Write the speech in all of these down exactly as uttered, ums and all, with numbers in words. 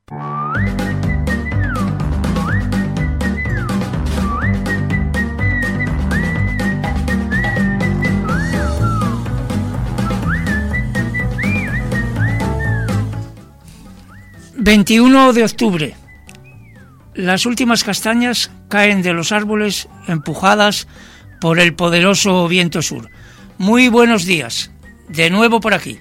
veintiuno de octubre. Las últimas castañas caen de los árboles empujadas por el poderoso viento sur. Muy buenos días, de nuevo por aquí.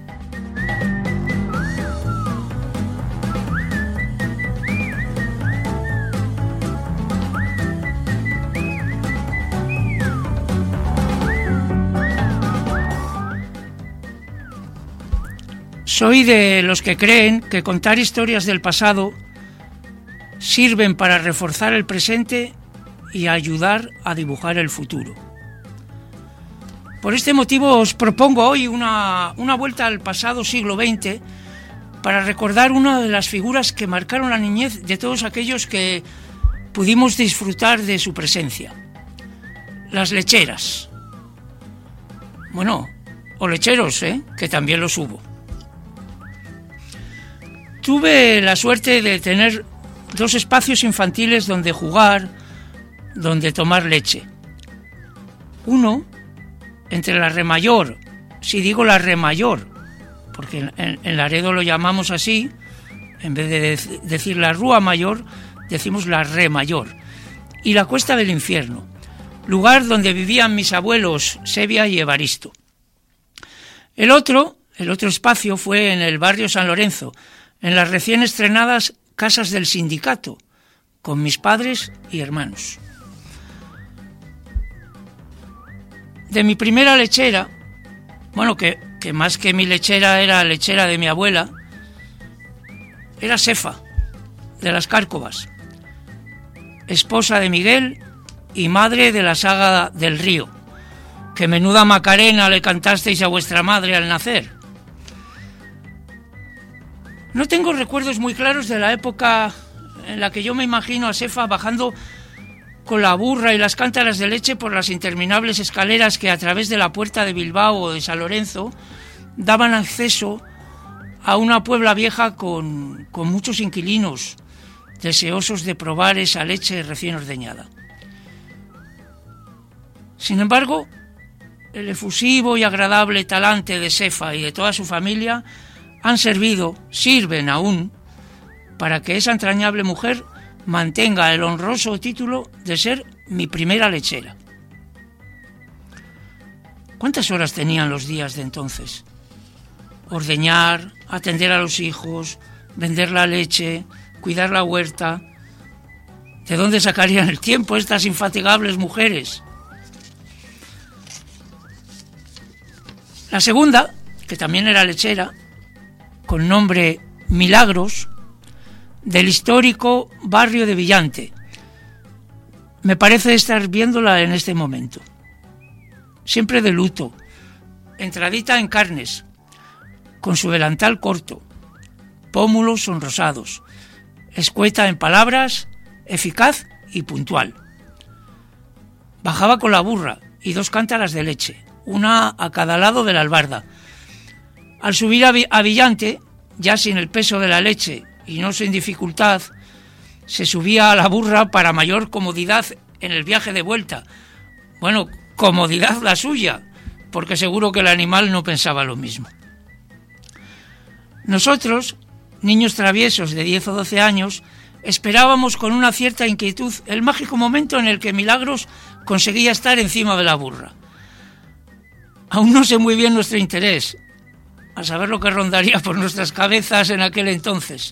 Soy de los que creen que contar historias del pasado sirven para reforzar el presente y ayudar a dibujar el futuro. Por este motivo os propongo hoy una, una vuelta al pasado siglo veinte para recordar una de las figuras que marcaron la niñez de todos aquellos que pudimos disfrutar de su presencia. Las lecheras. Bueno, o lecheros, ¿eh? Que también los hubo. Tuve la suerte de tener dos espacios infantiles donde jugar, donde tomar leche. Uno, entre la Remayor, si digo la Remayor, porque en, en Laredo lo llamamos así, en vez de dec- decir la Rúa Mayor, decimos la Remayor, y la Cuesta del Infierno, lugar donde vivían mis abuelos Sevia y Evaristo. El otro, el otro espacio fue en el barrio San Lorenzo, en las recién estrenadas Casas del Sindicato, con mis padres y hermanos. De mi primera lechera, bueno, que, que más que mi lechera era lechera de mi abuela, era Sefa, de las Cárcovas, esposa de Miguel y madre de la saga del río, que menuda Macarena le cantasteis a vuestra madre al nacer. No tengo recuerdos muy claros de la época en la que yo me imagino a Sefa bajando con la burra y las cántaras de leche por las interminables escaleras que a través de la puerta de Bilbao o de San Lorenzo daban acceso a una Puebla vieja con, con muchos inquilinos deseosos de probar esa leche recién ordeñada. Sin embargo, el efusivo y agradable talante de Sefa y de toda su familia han servido, sirven aún, para que esa entrañable mujer mantenga el honroso título de ser mi primera lechera. ¿Cuántas horas tenían los días de entonces? Ordeñar, atender a los hijos, vender la leche, cuidar la huerta. ¿De dónde sacarían el tiempo estas infatigables mujeres? La segunda, que también era lechera, con nombre Milagros, del histórico barrio de Villante. Me parece estar viéndola en este momento. Siempre de luto, entradita en carnes, con su delantal corto, pómulos sonrosados, escueta en palabras, eficaz y puntual. Bajaba con la burra y dos cántaras de leche, una a cada lado de la albarda. Al subir a, a Villante, ya sin el peso de la leche y no sin dificultad, se subía a la burra para mayor comodidad en el viaje de vuelta. Bueno, comodidad la suya, porque seguro que el animal no pensaba lo mismo. Nosotros, niños traviesos de diez o doce años, esperábamos con una cierta inquietud el mágico momento en el que Milagros conseguía estar encima de la burra. Aún no sé muy bien nuestro interés, a saber lo que rondaría por nuestras cabezas en aquel entonces.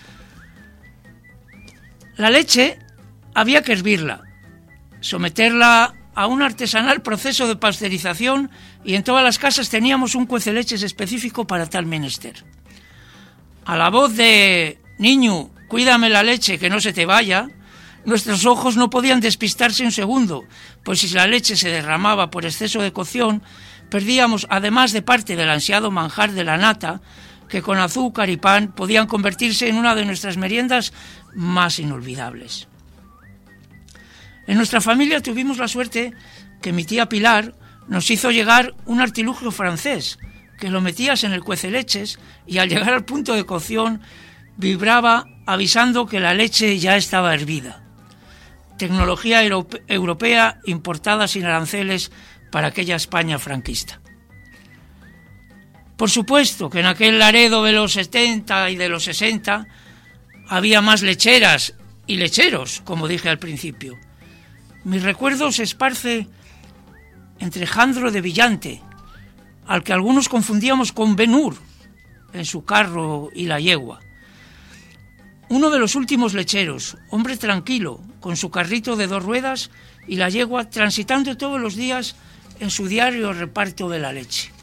La leche había que hervirla, someterla a un artesanal proceso de pasteurización y en todas las casas teníamos un cueceleches específico para tal menester. A la voz de «Niño, cuídame la leche, que no se te vaya», nuestros ojos no podían despistarse un segundo, pues si la leche se derramaba por exceso de cocción, perdíamos, además de parte del ansiado manjar de la nata, que con azúcar y pan podían convertirse en una de nuestras meriendas más inolvidables. En nuestra familia tuvimos la suerte que mi tía Pilar nos hizo llegar un artilugio francés, que lo metías en el cueceleches y al llegar al punto de cocción vibraba avisando que la leche ya estaba hervida. Tecnología europe- europea importada sin aranceles para aquella España franquista. Por supuesto que en aquel Laredo de los setenta y de los sesenta había más lecheras y lecheros, como dije al principio. Mi recuerdo se esparce entre Jandro de Villante, al que algunos confundíamos con Ben-Hur, en su carro y la yegua. Uno de los últimos lecheros, hombre tranquilo, con su carrito de dos ruedas y la yegua transitando todos los días en su diario reparto de la leche.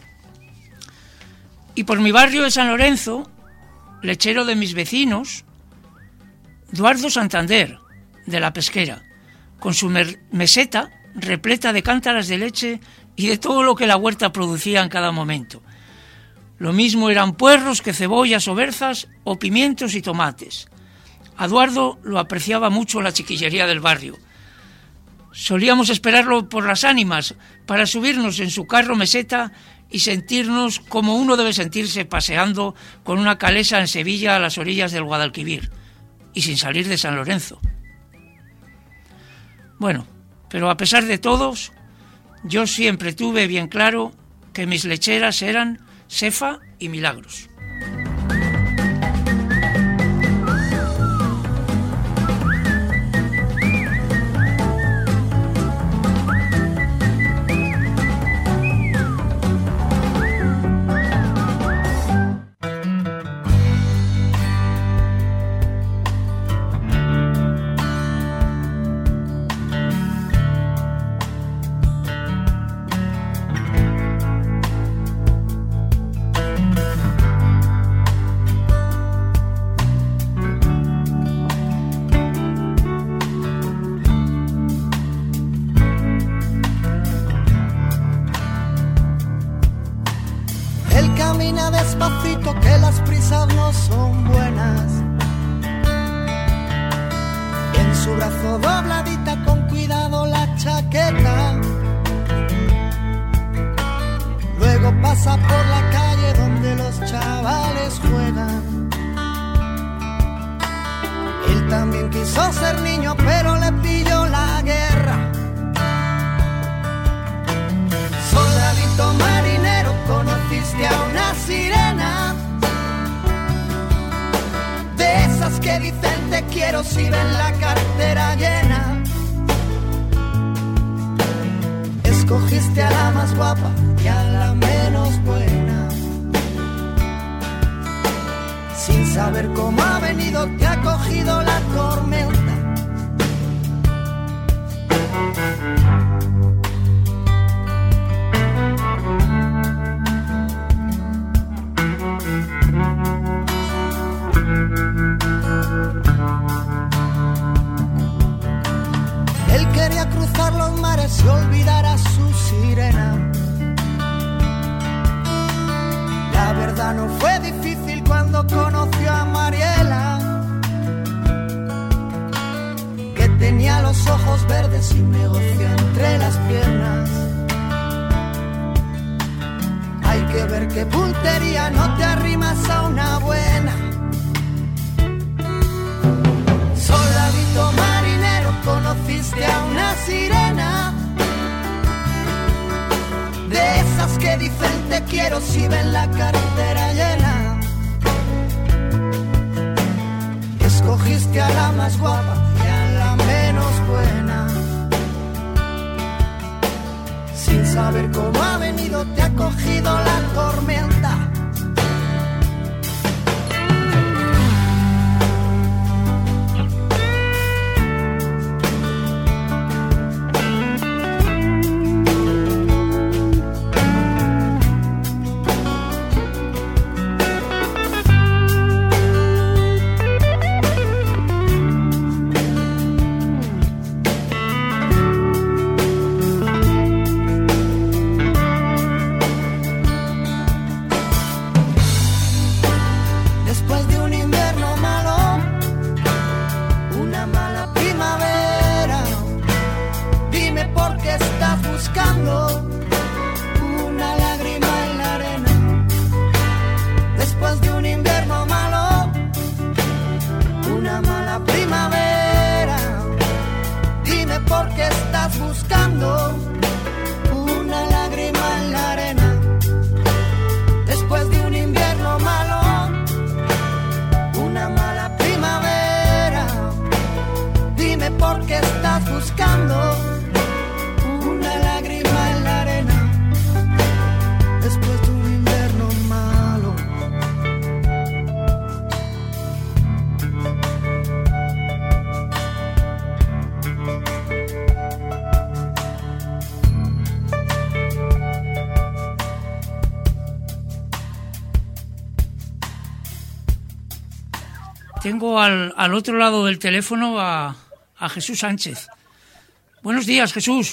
Y por mi barrio de San Lorenzo, lechero de mis vecinos, Eduardo Santander, de La Pesquera, con su mer- meseta repleta de cántaras de leche y de todo lo que la huerta producía en cada momento. Lo mismo eran puerros que cebollas o berzas o pimientos y tomates. A Eduardo lo apreciaba mucho la chiquillería del barrio. Solíamos esperarlo por las ánimas para subirnos en su carro meseta y sentirnos como uno debe sentirse paseando con una calesa en Sevilla a las orillas del Guadalquivir y sin salir de San Lorenzo. Bueno, pero a pesar de todos, yo siempre tuve bien claro que mis lecheras eran Sefa y Milagros. Despacito que las prisas no son buenas. En su brazo dobladita con cuidado la chaqueta. Luego pasa por la calle donde los chavales juegan. Él también quiso ser niño pero le pilló la guerra. Soldadito marinero, conociste a una sirena, de esas que dicen te quiero si ven la cartera llena. Escogiste a la más guapa y a la menos buena. Sin saber cómo ha venido te ha cogido la tormenta. Él quería cruzar los mares y olvidar a su sirena. La verdad no fue difícil cuando conoció a Mariela, que tenía los ojos verdes y un negocio entre las piernas. Hay que ver qué puntería, no te arrimas a una buena. Soldadito marinero, conociste a una sirena, de esas que dicen te quiero si ven la cartera llena. Escogiste a la más guapa y a la menos buena. Sin saber cómo ha venido te ha cogido la tormenta. una mala primavera. Dime por qué estás buscando una lágrima en la arena. Después de un invierno malo, una mala primavera. Dime por qué estás buscando una lágrima en la arena. Después de un invierno malo. Tengo al, al otro lado del teléfono a, a Jesús Sánchez. Buenos días, Jesús.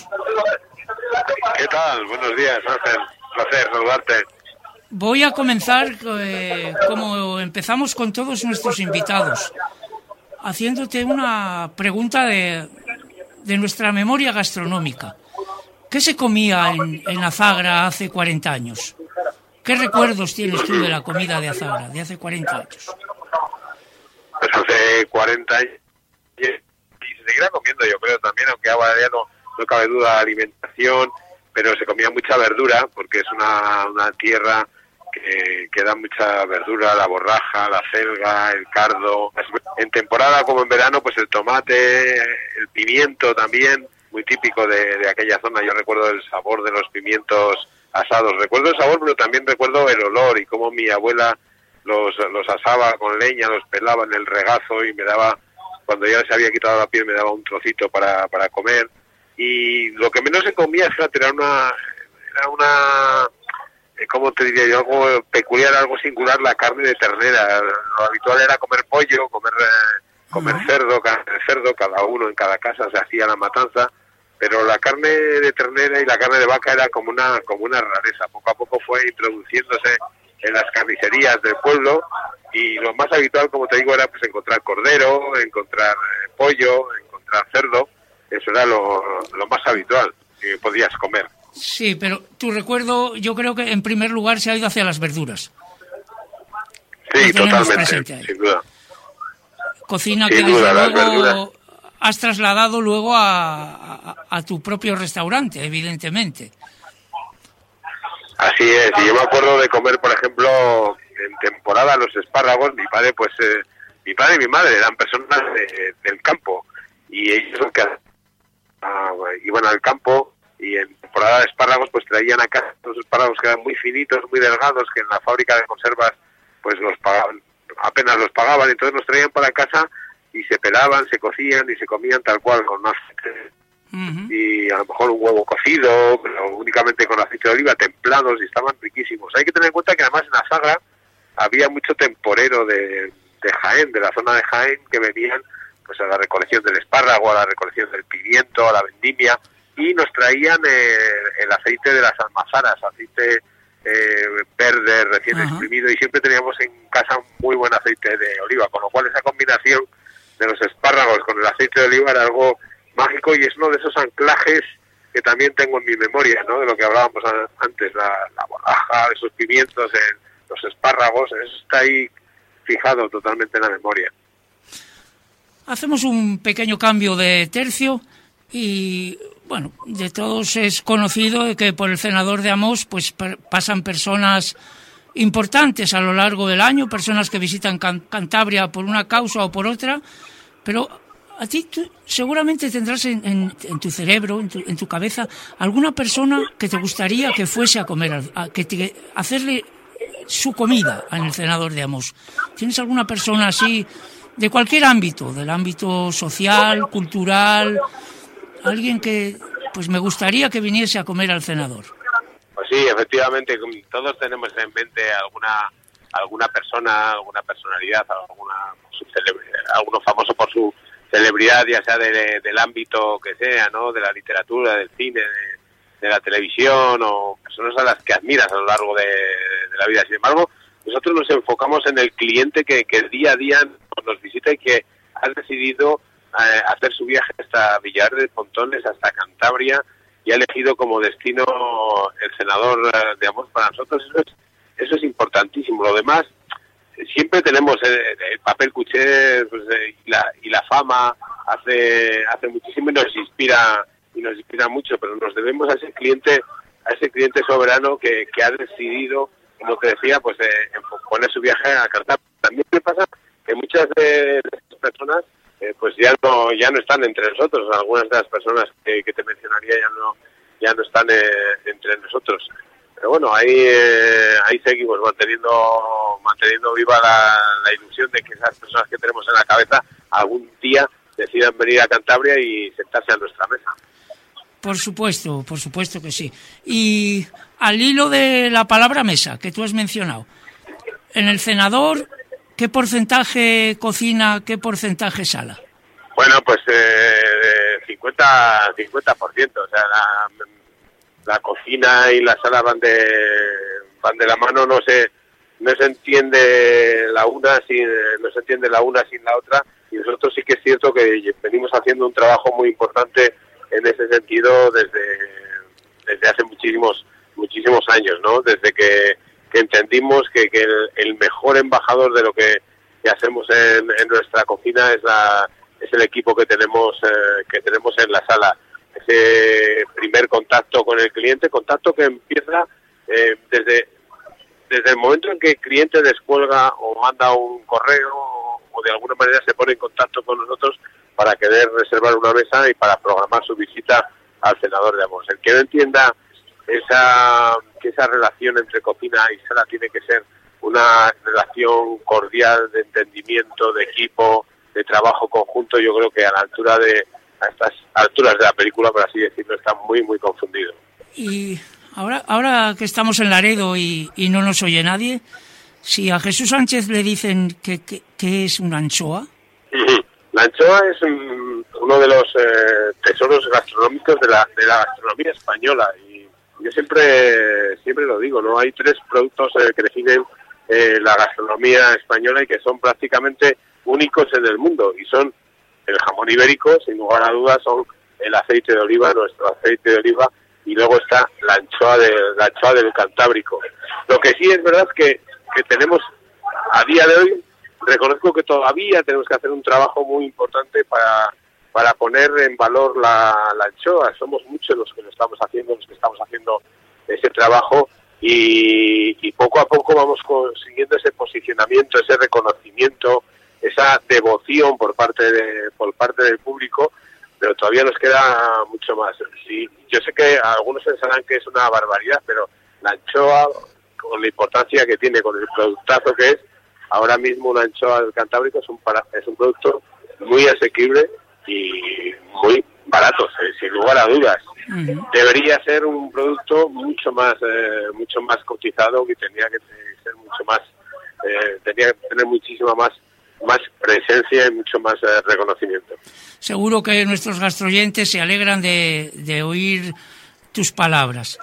¿Qué tal? Buenos días, Ángel. Placer saludarte. Voy a comenzar eh, como empezamos con todos nuestros invitados, haciéndote una pregunta de, de nuestra memoria gastronómica. ¿Qué se comía en, en Azagra hace cuarenta años? ¿Qué recuerdos tienes tú de la comida de Azagra de hace cuarenta años? Pues hace cuarenta años y se seguirá comiendo, yo creo, también, aunque ahora ya no, no cabe duda de alimentación, pero se comía mucha verdura, porque es una, una tierra que, que da mucha verdura, la borraja, la selga, el cardo. En temporada como en verano, pues el tomate, el pimiento también, muy típico de, de aquella zona. Yo recuerdo el sabor de los pimientos asados. Recuerdo el sabor, pero también recuerdo el olor y cómo mi abuela los, los asaba con leña, los pelaba en el regazo y me daba, cuando ya se había quitado la piel, me daba un trocito para, para comer. Y lo que menos se comía, fíjate, era una, era una, ¿cómo te diría yo? Algo peculiar, algo singular, la carne de ternera. Lo habitual era comer pollo, comer, comer uh-huh. cerdo, carne de cerdo, cada uno en cada casa se hacía la matanza, pero la carne de ternera y la carne de vaca era como una, como una rareza. Poco a poco fue introduciéndose en las carnicerías del pueblo y lo más habitual, como te digo, era pues encontrar cordero, encontrar eh, pollo, encontrar cerdo. Eso era lo, lo más habitual que podías comer. Sí, pero tu recuerdo, yo creo que en primer lugar se ha ido hacia las verduras. Sí, totalmente, sin duda. Cocina sin que duda, desde luego verduras. Has trasladado luego a, a, a tu propio restaurante, evidentemente. Así es, y yo me acuerdo de comer, por ejemplo, en temporada los espárragos. Mi padre, pues, eh, mi padre y mi madre eran personas de, del campo, y ellos que ah, iban al campo y en temporada de espárragos pues traían a casa los espárragos que eran muy finitos, muy delgados, que en la fábrica de conservas pues los pagaban, apenas los pagaban, entonces los traían para casa y se pelaban, se cocían y se comían tal cual, con aceite. Uh-huh. Y a lo mejor un huevo cocido, pero únicamente con aceite de oliva, templados, y estaban riquísimos. Hay que tener en cuenta que además en Azagra había mucho temporero de, de Jaén, de la zona de Jaén, que venían pues a la recolección del espárrago, a la recolección del pimiento, a la vendimia, y nos traían eh, el aceite de las almazaras, aceite eh, verde recién uh-huh. exprimido, y siempre teníamos en casa un muy buen aceite de oliva, con lo cual esa combinación de los espárragos con el aceite de oliva era algo mágico, y es uno de esos anclajes que también tengo en mi memoria, ¿no? De lo que hablábamos antes, la, la borraja, esos pimientos, en los espárragos, eso está ahí fijado totalmente en la memoria. Hacemos un pequeño cambio de tercio y, bueno, de todos es conocido que por el Cenador de Amós pues per- pasan personas importantes a lo largo del año, personas que visitan Can- Cantabria por una causa o por otra, pero a ti tú seguramente tendrás en, en, en tu cerebro, en tu, en tu cabeza, alguna persona que te gustaría que fuese a comer, a, que te, hacerle su comida en el Cenador de Amós. ¿Tienes alguna persona así de cualquier ámbito, del ámbito social, cultural, alguien que pues me gustaría que viniese a comer al Cenador? Pues sí, efectivamente, todos tenemos en mente alguna alguna persona, alguna personalidad, alguna alguno famoso por su celebridad, ya sea de, del ámbito que sea, ¿no? De la literatura, del cine, de, de la televisión, o personas a las que admiras a lo largo de, de la vida. Sin embargo, nosotros nos enfocamos en el cliente que, que día a día nos visita y que ha decidido eh, hacer su viaje hasta Villar de Pontones, hasta Cantabria, y ha elegido como destino el Cenador de Amós. Para nosotros eso es, eso es importantísimo. Lo demás siempre tenemos el, el papel cuché, pues, eh, y, la, y la fama hace hace muchísimo y nos inspira y nos inspira mucho, pero nos debemos a ese cliente a ese cliente soberano que, que ha decidido, como te decía, pues eh, poner su viaje a Cantabria. También me pasa que muchas de estas personas eh, pues ya no ya no están entre nosotros. Algunas de las personas que, que te mencionaría ya no ya no están eh, entre nosotros. Pero bueno, ahí eh, ahí seguimos manteniendo manteniendo viva la, la ilusión de que esas personas que tenemos en la cabeza algún día decidan venir a Cantabria y sentarse a nuestra mesa. Por supuesto, por supuesto que sí. Y al hilo de la palabra mesa que tú has mencionado, en el cenador, ¿qué porcentaje cocina, qué porcentaje sala? Bueno, pues eh, cincuenta por ciento, o sea, la, la cocina y la sala van de van de la mano, no se no se entiende la una sin no se entiende la una sin la otra, y nosotros sí que es cierto que venimos haciendo un trabajo muy importante en ese sentido desde desde hace muchísimos muchísimos años, ¿no? Desde que, que entendimos que, que el, el mejor embajador de lo que, que hacemos en, en nuestra cocina es la es el equipo que tenemos eh, que tenemos en la sala. Ese primer contacto con el cliente, contacto que empieza eh, desde desde el momento en que el cliente descuelga o manda un correo o, o de alguna manera se pone en contacto con nosotros para querer reservar una mesa y para programar su visita al cenador de amor. El que no entienda esa que esa relación entre cocina y sala tiene que ser una relación cordial de entendimiento, de equipo, de trabajo conjunto, yo creo que a la altura de a estas alturas de la película, por así decirlo, está muy muy confundido. Y ahora ahora que estamos en Laredo y, y no nos oye nadie, si a Jesús Sánchez le dicen que, que, que es una anchoa. La anchoa es un, uno de los eh, tesoros gastronómicos de la de la gastronomía española, y yo siempre siempre lo digo, no hay tres productos eh, que definen eh, la gastronomía española y que son prácticamente únicos en el mundo, y son el jamón ibérico, sin lugar a dudas, son el aceite de oliva, nuestro aceite de oliva, y luego está la anchoa de la anchoa del Cantábrico. Lo que sí es verdad que que tenemos a día de hoy, reconozco que todavía tenemos que hacer un trabajo muy importante para para poner en valor la, la anchoa. Somos muchos los que lo estamos haciendo, los que estamos haciendo ese trabajo, y, y poco a poco vamos consiguiendo ese posicionamiento, ese reconocimiento, esa devoción por parte de por parte del público, pero todavía nos queda mucho más. Sí, yo sé que algunos pensarán que es una barbaridad, pero la anchoa, con la importancia que tiene, con el productazo que es, ahora mismo una anchoa del Cantábrico es un para, es un producto muy asequible y muy barato, sin lugar a dudas. Uh-huh. Debería ser un producto mucho más eh, mucho más cotizado, que tenía que ser mucho más eh, tenía que tener muchísima más más presencia y mucho más eh, reconocimiento. Seguro que nuestros gastroyentes se alegran de, de oír tus palabras.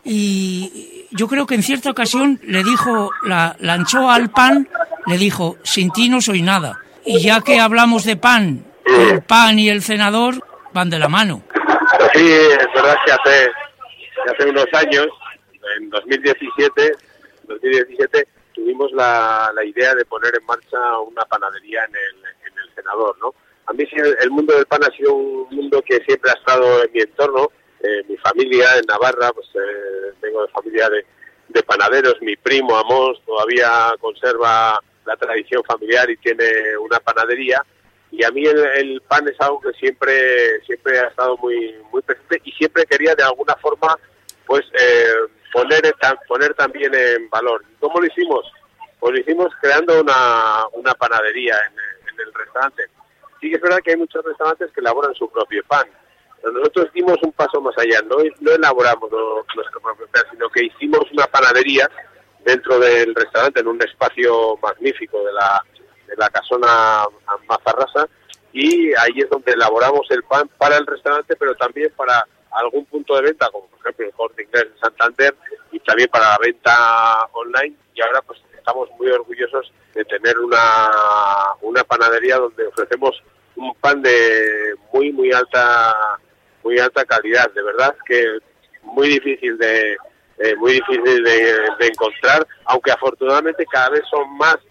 Y yo creo que en cierta ocasión le dijo la, la anchoa al pan, le dijo, sin ti no soy nada. Y ya que hablamos de pan, el pan y el cenador van de la mano. Pero sí, es verdad que hace, hace unos años, en dos mil diecisiete, dos mil diecisiete tuvimos la, la idea de poner en marcha una panadería en el, en el cenador, ¿no? A mí sí, el, el mundo del pan ha sido un mundo que siempre ha estado en mi entorno. Eh, mi familia en Navarra, pues eh, vengo de familia de, de panaderos. Mi primo Amos todavía conserva la tradición familiar y tiene una panadería, y a mí el, el pan es algo que siempre siempre ha estado muy muy presente, y siempre quería de alguna forma pues eh, poner poner también en valor. ¿Cómo lo hicimos? Pues lo hicimos creando una, una panadería en, en el restaurante. Sí que es verdad que hay muchos restaurantes que elaboran su propio pan. Nosotros dimos un paso más allá, no, no elaboramos no, nuestro propio pan, sino que hicimos una panadería dentro del restaurante, en un espacio magnífico de la, de la casona Mazarrasa, y ahí es donde elaboramos el pan para el restaurante, pero también para algún punto de venta, como por ejemplo el Corte Inglés de Santander, y también para la venta online. Y ahora pues estamos muy orgullosos de tener una, una panadería donde ofrecemos un pan de muy muy alta muy alta calidad, de verdad que muy difícil de eh, muy difícil de, de encontrar, aunque afortunadamente cada vez son más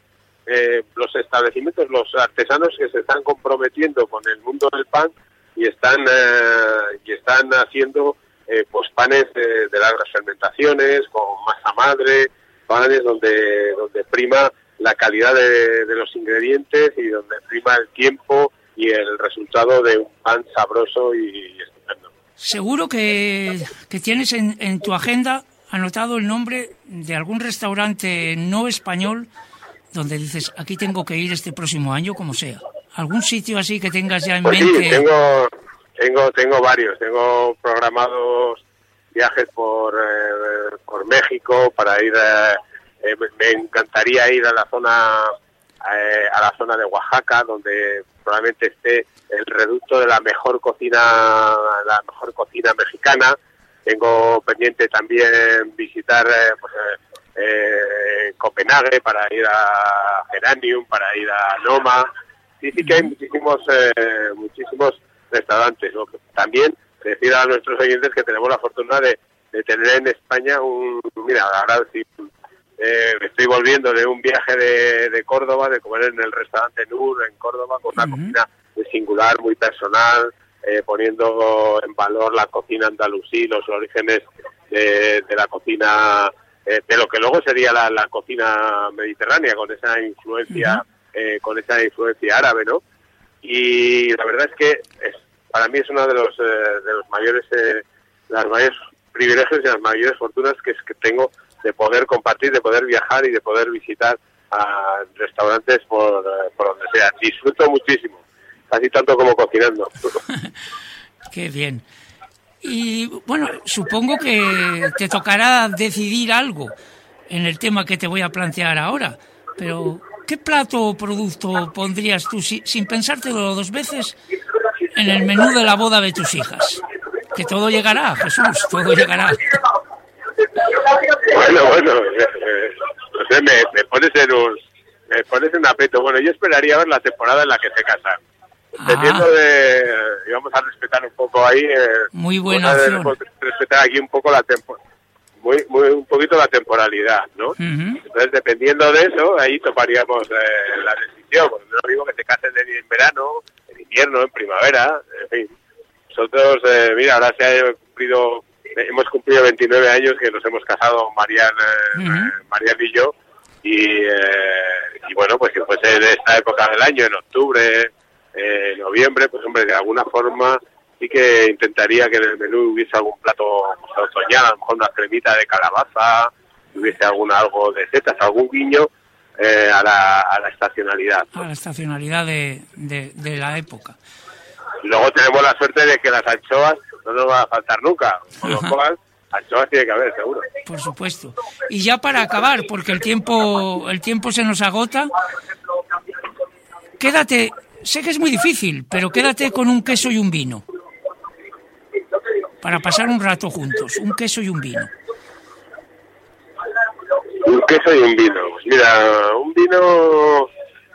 eh, los establecimientos, los artesanos que se están comprometiendo con el mundo del pan y están eh, y están haciendo eh, pues panes de, de largas fermentaciones, con masa madre, panes donde donde prima la calidad de, de los ingredientes y donde prima el tiempo y el resultado de un pan sabroso y estupendo. Seguro que, que tienes en, en tu agenda anotado el nombre de algún restaurante no español donde dices, aquí tengo que ir este próximo año, como sea. ¿Algún sitio así que tengas ya en pues mente? Sí, tengo, tengo, tengo varios. Tengo programados viajes por, eh, por México para ir... Eh, eh, me encantaría ir a la zona eh, a la zona de Oaxaca, donde probablemente esté el reducto de la mejor cocina, la mejor cocina mexicana. Tengo pendiente también visitar eh, pues, eh, eh, Copenhague para ir a Geranium, para ir a Noma. Sí, sí que hay muchísimos, eh, muchísimos restaurantes, ¿no? También decir a nuestros oyentes que tenemos la fortuna de, de tener en España un... Mira, ahora sí, eh, estoy volviendo de un viaje de, de Córdoba, de comer en el restaurante Nur en Córdoba, con una uh-huh. cocina muy singular, muy personal, eh, poniendo en valor la cocina andalusí, los orígenes de, de la cocina, eh, de lo que luego sería la, la cocina mediterránea, con esa influencia, uh-huh. eh, con esa influencia árabe, ¿no? Y la verdad es que es, para mí es uno de los eh, de los mayores eh, las mayores privilegios y las mayores fortunas que, es que tengo de poder compartir, de poder viajar y de poder visitar a restaurantes por, por donde sea. Disfruto muchísimo, casi tanto como cocinando. Qué bien. Y bueno, supongo que te tocará decidir algo en el tema que te voy a plantear ahora, pero ¿qué plato o producto pondrías tú si, sin pensártelo dos veces en el menú de la boda de tus hijas? Que todo llegará, Jesús, todo llegará. Bueno, bueno, eh, no sé, me, me pones en un me pones en un aprieto. Bueno, yo esperaría ver la temporada en la que se casan. Dependiendo de, y vamos a respetar un poco ahí. Eh, muy buena opción. De, respetar aquí un poco la tempo, muy, muy, un poquito la temporalidad, ¿no? Uh-huh. Entonces, dependiendo de eso, ahí tomaríamos eh, la decisión. Porque no digo que se casen en verano, en invierno, en primavera, en fin. Nosotros, eh, mira, ahora se ha cumplido, hemos cumplido veintinueve años que nos hemos casado Marian, eh, uh-huh. Marian y yo, y, eh, y bueno, pues si fuese en esta época del año, en octubre, eh, noviembre, pues hombre, de alguna forma sí que intentaría que en el menú hubiese algún plato pues, otoñal, a lo mejor una cremita de calabaza, hubiese algún algo de setas, algún guiño eh, a, la, a la estacionalidad, ¿no? A la estacionalidad de, de, de la época. Luego tenemos la suerte de que las anchoas no nos van a faltar nunca, con lo cual anchoas tiene que haber, seguro. Por supuesto. Y ya para acabar, porque el tiempo el tiempo se nos agota, quédate, sé que es muy difícil, pero quédate con un queso y un vino. Para pasar un rato juntos, un queso y un vino. Un queso y un vino. Pues mira, un vino...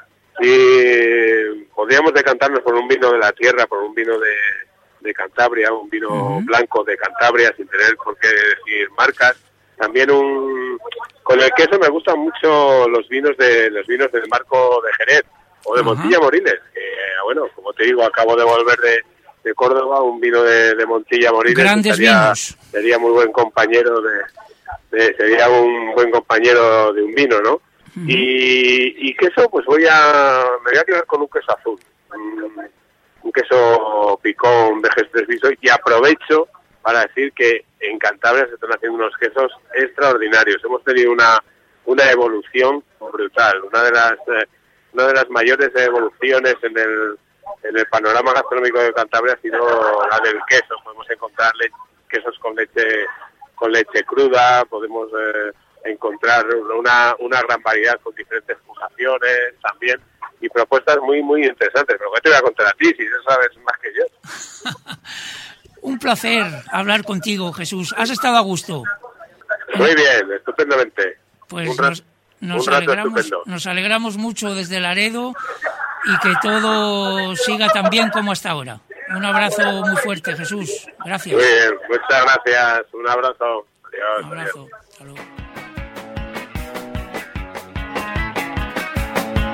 Y podríamos decantarnos por un vino de la tierra, por un vino de, de Cantabria, un vino uh-huh. blanco de Cantabria, sin tener por qué decir marcas. También un con el queso me gustan mucho los vinos de los vinos del Marco de Jerez o de uh-huh. Montilla Moriles, que bueno, como te digo, acabo de volver de, de Córdoba, un vino de, de Montilla Moriles. Grandes sería, vinos. Sería muy buen compañero de, de sería un buen compañero de un vino, ¿no? Uh-huh. Y, y queso, pues voy a me voy a quedar con un queso azul, un, un queso picón de Gestresviso, y aprovecho para decir que en Cantabria se están haciendo unos quesos extraordinarios. Hemos tenido una una evolución brutal, una de las eh, una de las mayores evoluciones en el en el panorama gastronómico de Cantabria ha sido la del queso. Podemos encontrar le- quesos con leche con leche cruda, podemos eh, encontrar una una gran variedad con diferentes fusaciones también, y propuestas muy muy interesantes. Pero ¿qué te voy a contar a ti si eso sabes más que yo? Un placer hablar contigo, Jesús. ¿Has estado a gusto? Muy bien, estupendamente. Pues un rato, nos, nos un rato alegramos estupendo. nos alegramos mucho desde Laredo y que todo siga tan bien como hasta ahora. Un abrazo muy fuerte, Jesús. Gracias. Muy bien, muchas gracias. Un abrazo. Adiós. Un abrazo. Adiós. Hasta luego.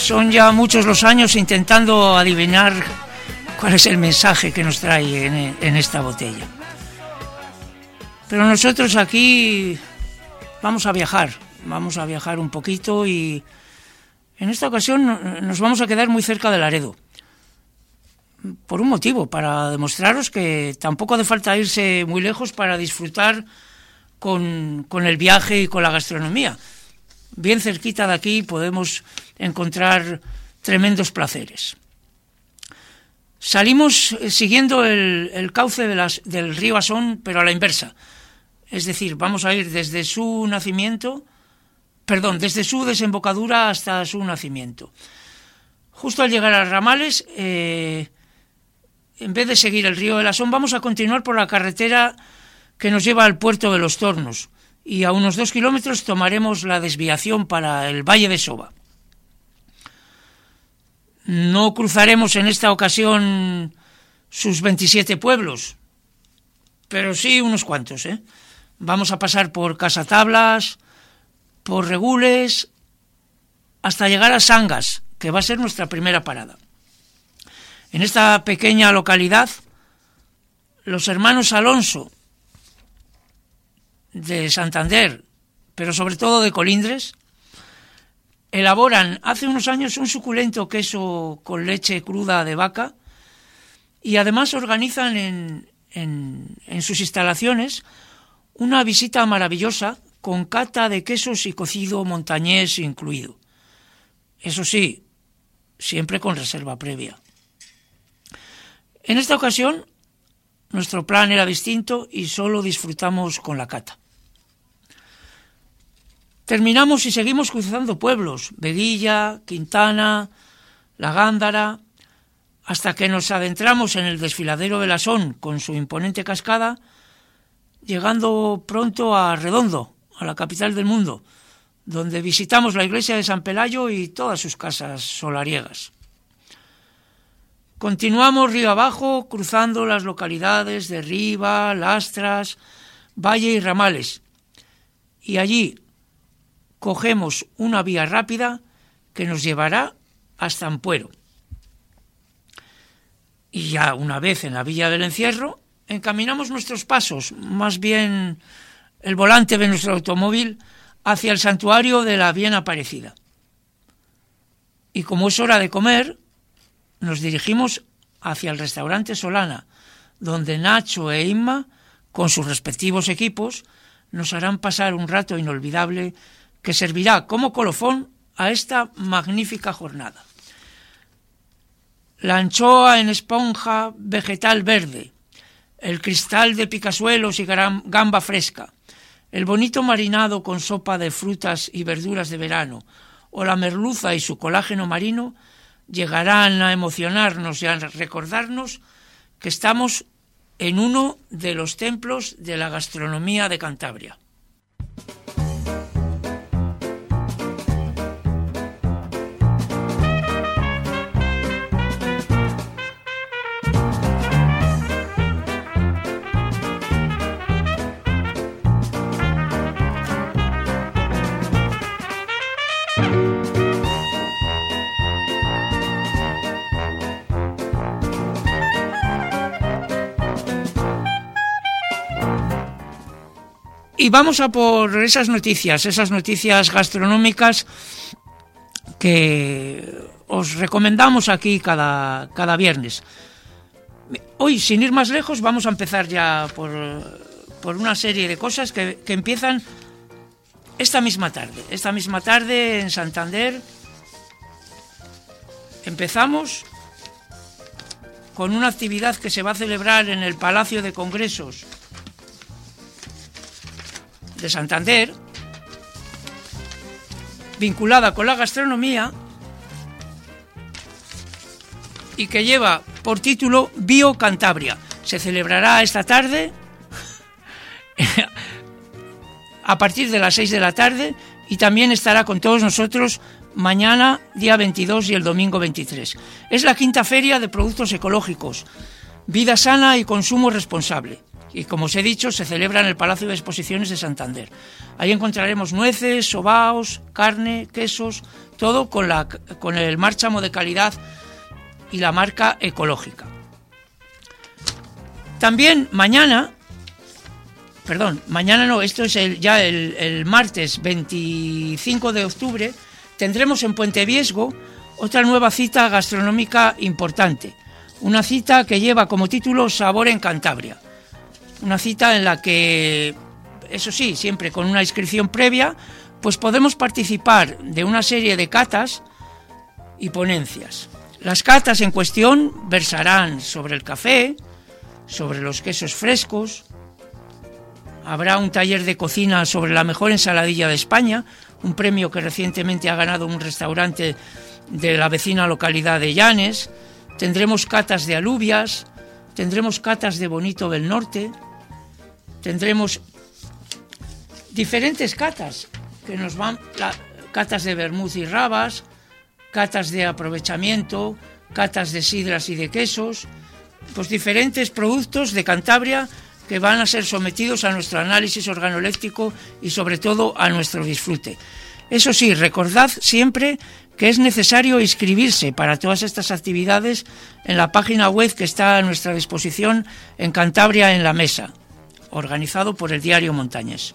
son ya muchos los años intentando adivinar cuál es el mensaje que nos trae en, en esta botella. Pero nosotros aquí vamos a viajar, vamos a viajar un poquito y en esta ocasión nos vamos a quedar muy cerca de Laredo. Por un motivo, para demostraros que tampoco hace falta irse muy lejos para disfrutar con, con el viaje y con la gastronomía. Bien cerquita de aquí podemos encontrar tremendos placeres. Salimos siguiendo el, el cauce de las, del río Asón, pero a la inversa. Es decir, vamos a ir desde su nacimiento, perdón, desde su desembocadura hasta su nacimiento. Justo al llegar a Ramales, eh, en vez de seguir el río del Asón, vamos a continuar por la carretera que nos lleva al puerto de Los Tornos y a unos dos kilómetros tomaremos la desviación para el Valle de Soba. No cruzaremos en esta ocasión sus veintisiete pueblos, pero sí unos cuantos, ¿eh? Vamos a pasar por Casatablas, por Regules, hasta llegar a Sangas, que va a ser nuestra primera parada. En esta pequeña localidad, los hermanos Alonso de Santander, pero sobre todo de Colindres, elaboran hace unos años un suculento queso con leche cruda de vaca y además organizan en, en, en sus instalaciones una visita maravillosa con cata de quesos y cocido montañés incluido. Eso sí, siempre con reserva previa. En esta ocasión, nuestro plan era distinto y solo disfrutamos con la cata. Terminamos y seguimos cruzando pueblos, Veguilla, Quintana, La Gándara, hasta que nos adentramos en el desfiladero del Asón con su imponente cascada, llegando pronto a Redondo, a la capital del mundo, donde visitamos la iglesia de San Pelayo y todas sus casas solariegas. Continuamos río abajo, cruzando las localidades de Riba, Lastras, Valle y Ramales, y allí cogemos una vía rápida que nos llevará hasta Ampuero. Y ya una vez en la Villa del Encierro, encaminamos nuestros pasos, más bien el volante de nuestro automóvil, hacia el santuario de la Bien Aparecida. Y como es hora de comer, nos dirigimos hacia el restaurante Solana, donde Nacho e Inma, con sus respectivos equipos, nos harán pasar un rato inolvidable que servirá como colofón a esta magnífica jornada. La anchoa en esponja vegetal verde, el cristal de picasuelos y gamba fresca, el bonito marinado con sopa de frutas y verduras de verano, o la merluza y su colágeno marino, llegarán a emocionarnos y a recordarnos que estamos en uno de los templos de la gastronomía de Cantabria. Y vamos a por esas noticias, esas noticias gastronómicas que os recomendamos aquí cada, cada viernes. Hoy, sin ir más lejos, vamos a empezar ya por, por una serie de cosas que, que empiezan esta misma tarde. Esta misma tarde en Santander empezamos con una actividad que se va a celebrar en el Palacio de Congresos de Santander, vinculada con la gastronomía y que lleva por título Bio Cantabria. Se celebrará esta tarde a partir de las seis de la tarde y también estará con todos nosotros mañana, día veintidós, y el domingo veintitrés. Es la quinta feria de productos ecológicos, vida sana y consumo responsable. y como os he dicho, se celebra en el Palacio de Exposiciones de Santander. Ahí encontraremos nueces, sobaos, carne, quesos, todo con, la, con el márchamo de calidad y la marca ecológica. También mañana, perdón, mañana no, esto es el, ya el, el martes veinticinco de octubre, tendremos en Puente Viesgo otra nueva cita gastronómica importante. Una cita que lleva como título Sabor en Cantabria. Una cita en la que, eso sí, siempre con una inscripción previa, pues podemos participar de una serie de catas y ponencias. Las catas en cuestión versarán sobre el café, sobre los quesos frescos. Habrá un taller de cocina sobre la mejor ensaladilla de España, un premio que recientemente ha ganado un restaurante de la vecina localidad de Llanes. Tendremos catas de alubias, tendremos catas de bonito del norte, tendremos diferentes catas que nos van, la, catas de vermut y rabas, catas de aprovechamiento, catas de sidras y de quesos, pues diferentes productos de Cantabria que van a ser sometidos a nuestro análisis organoléptico y sobre todo a nuestro disfrute. Eso sí, recordad siempre que es necesario inscribirse para todas estas actividades en la página web que está a nuestra disposición en Cantabria en la Mesa, organizado por el diario Montañés.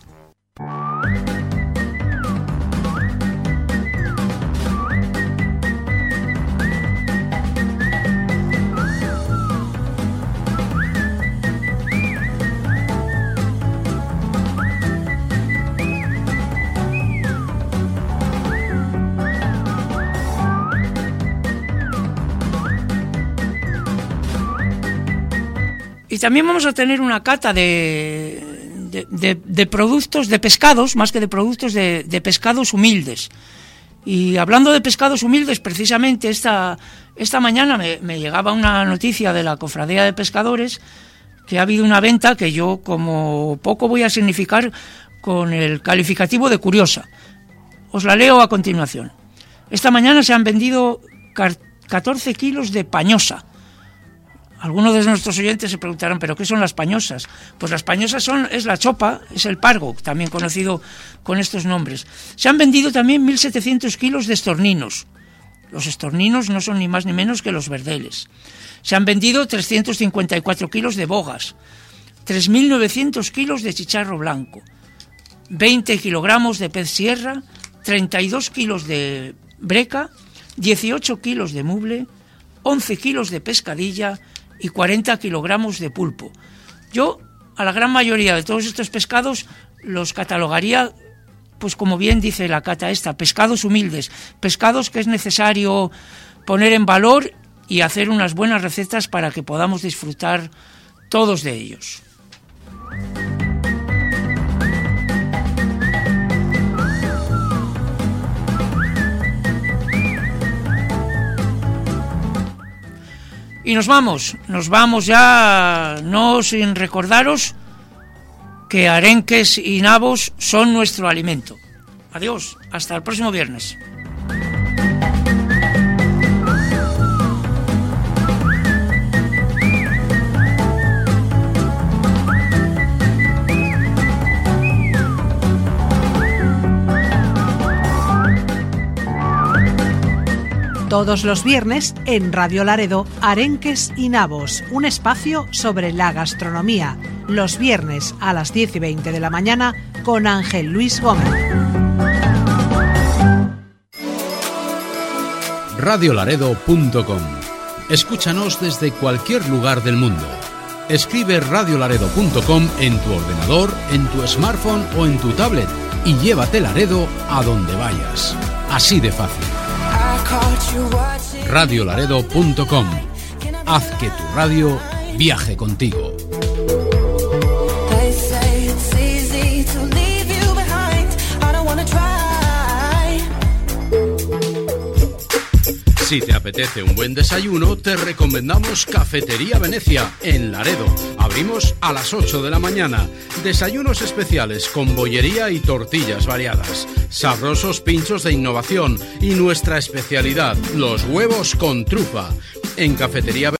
Y también vamos a tener una cata de, de, de, de productos, de pescados, más que de productos, de, de pescados humildes. Y hablando de pescados humildes, precisamente esta, esta mañana me, me llegaba una noticia de la Cofradía de Pescadores que ha habido una venta que yo como poco voy a significar con el calificativo de curiosa. Os la leo a continuación. Esta mañana se han vendido catorce kilos de pañosa. Algunos de nuestros oyentes se preguntarán, ¿pero qué son las pañosas? Pues las pañosas son, es la chopa, es el pargo, también conocido con estos nombres. Se han vendido también mil setecientos kilos de estorninos. Los estorninos no son ni más ni menos que los verdeles. Se han vendido trescientos cincuenta y cuatro kilos de bogas, tres mil novecientos kilos de chicharro blanco, veinte kilogramos de pez sierra, treinta y dos kilos de breca, dieciocho kilos de muble, once kilos de pescadilla y cuarenta kilogramos de pulpo. Yo a la gran mayoría de todos estos pescados los catalogaría, pues como bien dice la cata esta, pescados humildes, pescados que es necesario poner en valor y hacer unas buenas recetas para que podamos disfrutar todos de ellos. Y nos vamos, nos vamos ya, no sin recordaros que arenques y nabos son nuestro alimento. Adiós, hasta el próximo viernes. Todos los viernes en Radio Laredo, Arenques y Nabos, un espacio sobre la gastronomía. Los viernes a las diez y veinte de la mañana con Ángel Luis Gómez. radio laredo punto com. Escúchanos desde cualquier lugar del mundo. Escribe radio laredo punto com en tu ordenador, en tu smartphone o en tu tablet y llévate Laredo a donde vayas. Así de fácil. radio laredo punto com. Haz que tu radio viaje contigo. Si te apetece un buen desayuno, te recomendamos Cafetería Venecia en Laredo. Abrimos a las ocho de la mañana. Desayunos especiales con bollería y tortillas variadas. Sabrosos pinchos de innovación y nuestra especialidad, los huevos con trufa. En Cafetería